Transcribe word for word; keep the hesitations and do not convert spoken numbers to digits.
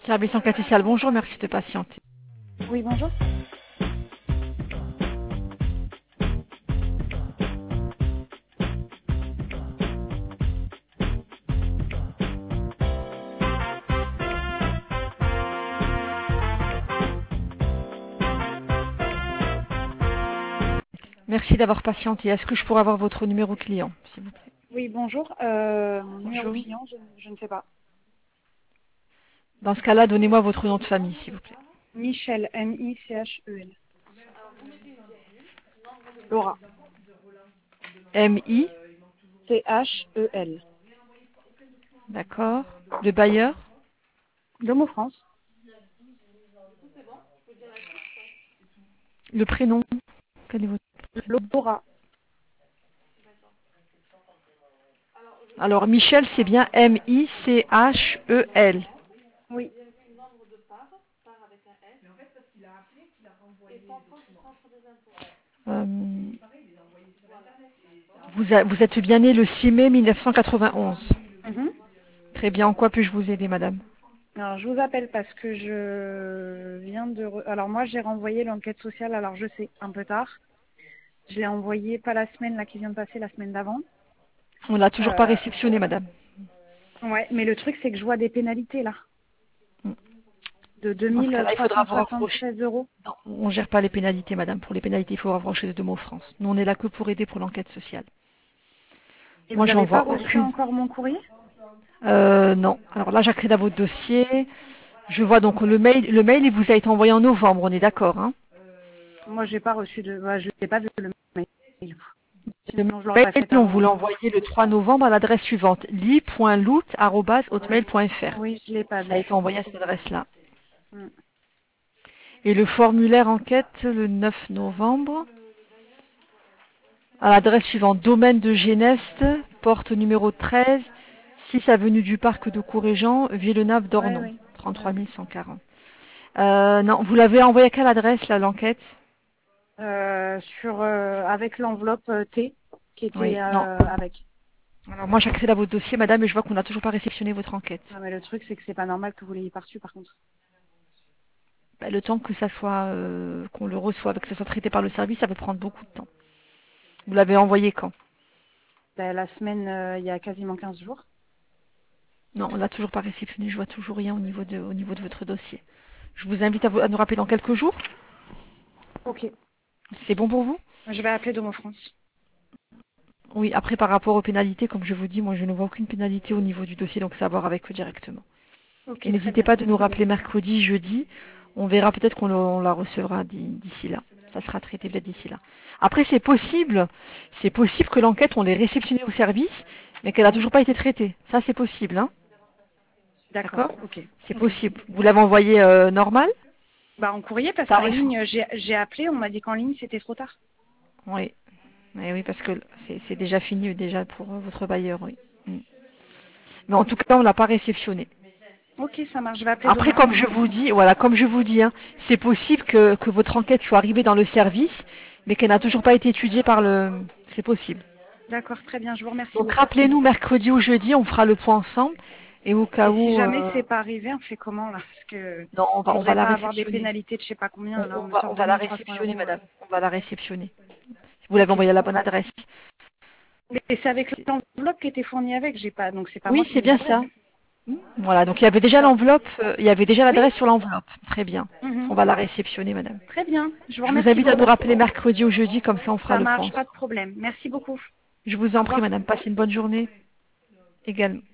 Service enquête sociale, bonjour, merci de patienter. Oui, bonjour. Merci d'avoir patienté. Est-ce que je pourrais avoir votre numéro client, s'il vous plaît? Oui, bonjour. Euh, mon numéro Bonjour. client, je, je ne sais pas. Dans ce cas-là, donnez-moi votre nom de famille, s'il vous plaît. Michel, M I C H E L. Laura, M I, C H E L. d'accord. Le bailleur, Domo France. le prénom. Quel est votre prénom? Laura. Alors, Michel, c'est bien M I C H E L. Oui. Euh, vous, a- vous êtes bien né le six mai mille neuf cent quatre-vingt-onze. Mhm. Très bien. En quoi puis-je vous aider, madame? Alors, je vous appelle parce que je viens de... re- Alors, moi, j'ai renvoyé l'enquête sociale, alors je sais, un peu tard. Je l'ai envoyé pas la semaine là qui vient de passer, la semaine d'avant. On l'a toujours pas Euh, réceptionné, madame. ouais, mais le truc, c'est que je vois des pénalités là, de Dans ce cas-là, il faudra vous rapprocher. deux mille trois cent soixante-seize euros. Non, on ne gère pas les pénalités, madame. Pour les pénalités, il faut rapprocher de Domo France. Nous, on est là que pour aider pour l'enquête sociale. Et Moi, vous j'en n'avez pas vois reçu aucune. encore mon courrier? Euh, non. Alors là, j'accède à votre dossier. Je vois donc le mail. Le mail, il vous a été envoyé en novembre. On est d'accord, hein? Moi, j'ai pas reçu de... Ouais, je n'ai pas vu le mail. Le Sinon, je l'aurais mail, pas fait on avant. vous Hein. l'a envoyé le trois novembre à l'adresse suivante li point lout arobase hotmail point fr. Oui, je l'ai pas Ça a vu. été envoyé à cette adresse-là. Mm. Et le formulaire enquête le neuf novembre à l'adresse suivante domaine de Géneste, porte numéro treize, six avenue du Parc de Courréjean, Ouais, Villeneuve-d'Ornon, oui. trente-trois mille cent quarante. Euh, non, vous l'avez envoyé à quelle adresse, là, l'enquête? Euh, sur euh, avec l'enveloppe euh, T qui était Oui, non. euh, avec. Alors moi, j'accède à votre dossier, madame, et je vois qu'on n'a toujours pas réceptionné votre enquête. Ah, mais le truc, c'est que c'est pas normal que vous l'ayez pas reçu, par contre. Bah, le temps que ça soit, euh, qu'on le reçoive, que ça soit traité par le service, ça peut prendre beaucoup de temps. Vous l'avez envoyé quand? Ben, la semaine, euh, il y a quasiment quinze jours. Non, on l'a toujours pas réceptionné, je vois toujours rien au niveau de, au niveau de votre dossier. Je vous invite à, vous- à nous rappeler dans quelques jours. Ok. C'est bon pour vous? Je vais appeler Domo France. Oui, après par rapport aux pénalités, comme je vous dis, moi je ne vois aucune pénalité au niveau du dossier, donc c'est à voir avec eux directement. Ok, Et très n'hésitez bien. pas de nous rappeler mercredi, jeudi. On verra peut-être qu'on le- on la recevra d'i- d'ici là. Ça sera traité peut-être d'ici là. Après, c'est possible, c'est possible que l'enquête, on l'ait réceptionnée au service, mais qu'elle n'a Mhm. toujours pas été traitée. Ça, c'est possible, hein? D'accord. D'accord? Ok. C'est Ok. possible. Vous l'avez envoyé euh, normal? Bah en courrier parce Ça qu'en arrive. ligne, j'ai j'ai appelé, on m'a dit qu'en ligne c'était trop tard. Oui. Oui, oui, parce que c'est c'est déjà fini déjà pour euh, votre bailleur, oui. Mm. Mais en tout cas, on l'a pas réceptionné. Ok, ça marche. Je vais appeler Après, Domo comme France. je vous dis, voilà, comme je vous dis, hein, c'est possible que, que votre enquête soit arrivée dans le service, mais qu'elle n'a toujours pas été étudiée par le. C'est possible. D'accord, très bien. Je vous remercie Donc beaucoup. rappelez-nous mercredi ou jeudi, on fera le point ensemble. Et au cas Et si où, jamais euh, c'est pas arrivé, on fait comment là? Parce que non, on je va, on va voudrais la pas avoir des réceptionner. pénalités de je sais pas On, combien. Là, on on me va, sort on va la deux mille trois cents réceptionner, euros. euh. madame. On va la réceptionner. Vous l'avez Ok. envoyé à la bonne adresse. Mais c'est avec C'est- l'enveloppe qui était fournie avec. J'ai pas, donc c'est pas Oui, moi qui c'est mets bien l'adresse. ça. Voilà, donc il y avait déjà D'accord. l'enveloppe, euh, il y avait déjà Oui. l'adresse sur l'enveloppe. Très bien. Mhm. On va la réceptionner, madame. Très bien. Je vous Je vous remercie invite à nous beaucoup. rappeler mercredi ou jeudi, comme ça on fera Ça le point marche, pas ensemble. de problème. Merci beaucoup. Je vous Au en prie, revoir. madame. Passez une bonne journée également.